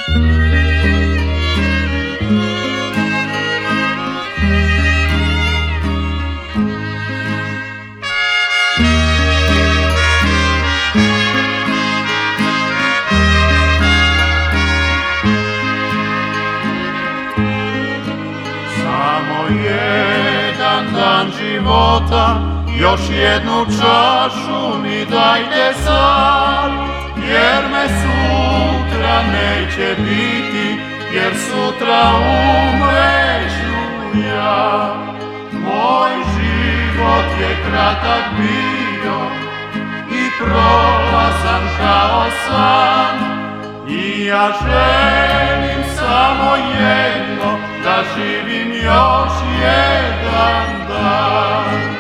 Jedan dan života, još jednu čašu mi dajte sad, jer me sutra neće biti, jer sutra umreću ja. Moj život je kratak bio i prolazan kao san, i ja želim samo jedno, da živim još jedan dan.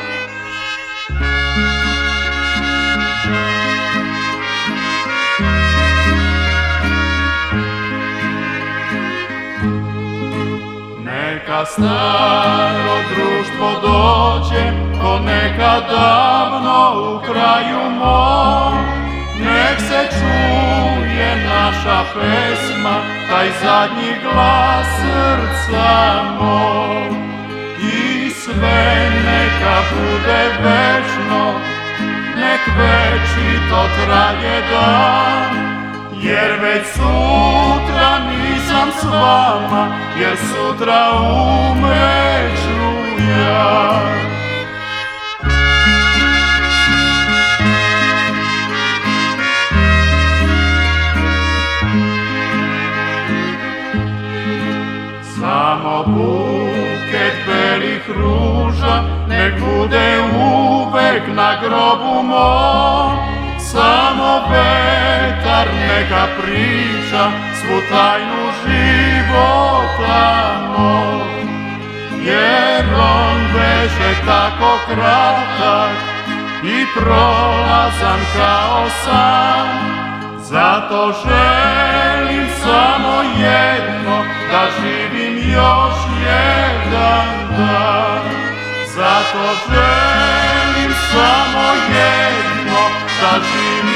Neka staro društvo dođe, ko nekad davno u kraju mom, nek se čuje naša pesma, taj zadnji glas srca mog. I sve neka bude večno, nek večito traje dan, jer već sutra nisam s vama, jer sutra umreću ja. Samo buket belih ruža nek bude uvek na grobu mom, samo vetar neka priča svu tajnu života mog. Jer on beše tako kratak i prolazan kao san, zato želim samo jedno, da živim još jedan dan. Zato želim samo jedno, da živim